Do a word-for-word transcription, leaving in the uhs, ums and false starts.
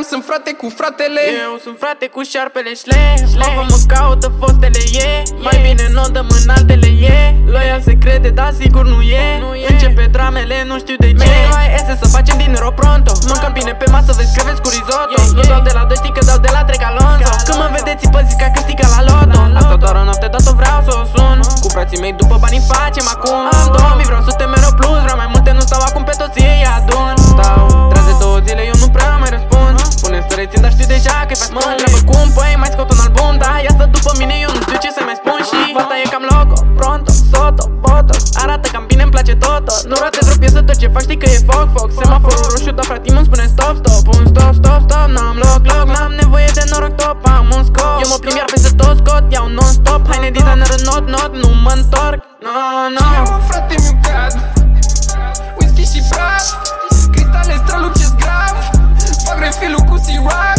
sunt frate cu fratele. Eu sunt frate cu șarpele șlef. Mă mă caută fostele e. Mai bine n-o dăm în altele e. Loial se crede, dar sigur nu e. Începe dramele, nu știu de ce. Hai ese să facem dinero pronto. Mâncăm bine pe masă, vezi creveți cu risotto. Nu dau de la doi, știi că dau de la trei ca Alonso. Când mă vedeți păziți ca câștigă la loto. Asta doar o noapte, dat-o vreau să o sun. Cu frații mei după banii facem acum. Am două mii, vreau sute mereu plus. Vreau mai multe, nu stau acum pe toți ei adun. Stau treaz de două zile, eu nu prea mai răspund. Spune să rețin, dar știu deja că-i faci. Mă întreabă cum, păi mai scot un album. Da, ia stă după mine, eu nu știu ce să mai spun. Și fata e cam loco, pronto, soto, botox. Arată cam bine, îmi place tot. Nu roate într-o piesă, tot ce faci știi că e foc, foc. Semaforul roșu, dar frate îmi spune stop, stop. Un stop, stop, stop, n-am loc, loc. N-am nevoie de noroc, top, am un scop. Eu mă plimb iar peste tot scot, iau non-stop. Haine designer în not, not, nu mă întorc. No, no. Eu, frate, mi-o cad whisky și praf, cristale strălucesc grav. Fac refilul cu C-Rock.